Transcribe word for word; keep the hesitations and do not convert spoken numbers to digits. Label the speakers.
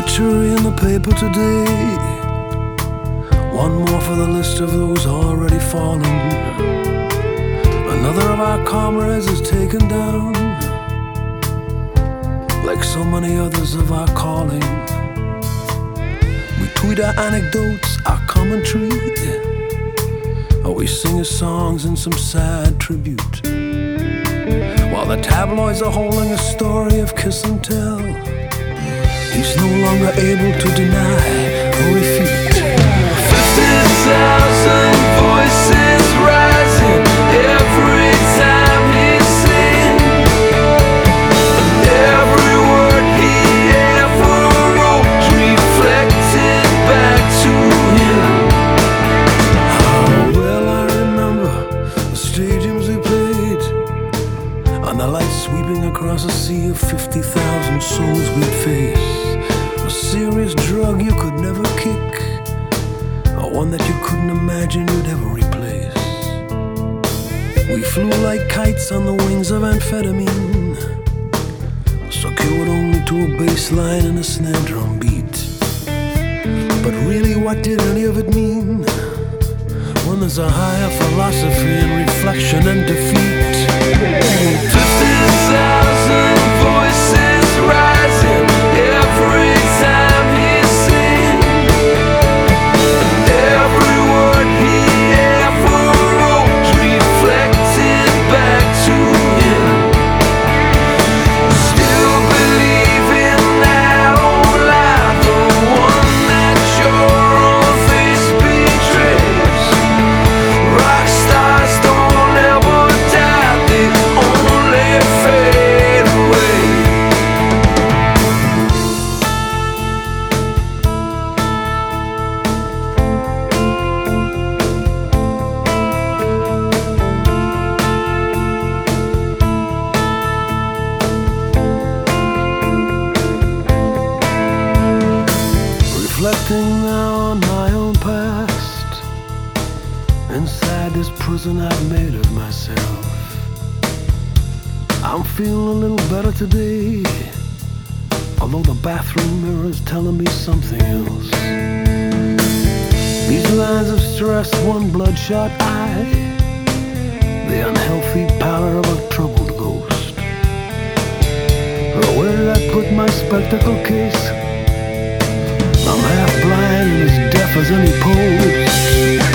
Speaker 1: obituary in the paper today. One more for the list of those already fallen. Another of our comrades is taken down, like so many others of our calling. We tweet our anecdotes, our commentary, or we sing his songs in some sad tribute, while the tabloids are holding a story of kiss and tell. He's no longer able to deny or refute. Fifty thousand voices rising every time he sings, and every word he ever wrote reflected back to him. How well I remember the stadiums we played, and the lights sweeping across a sea of fifty thousand souls we'd face. A serious drug you could never kick, or one that you couldn't imagine you'd ever replace. We flew like kites on the wings of amphetamine, secured only to a bass line and a snare drum beat. But really, what did any of it mean when there's a higher philosophy in reflection and defeat? Fifty thousand voices rising every time he sings, and every word he ever wrote reflected back to him. Still believing now alive, the one that your own face betrays. Rock stars don't ever die, they only fade away. Reflecting now on my own past, inside this prison I've made of myself, I'm feeling a little better today, although the bathroom mirror is telling me something else. These lines of stress, one bloodshot eye, the unhealthy pallor of a troubled ghost. Where did I put my spectacle case? I'm half blind and as deaf as any post.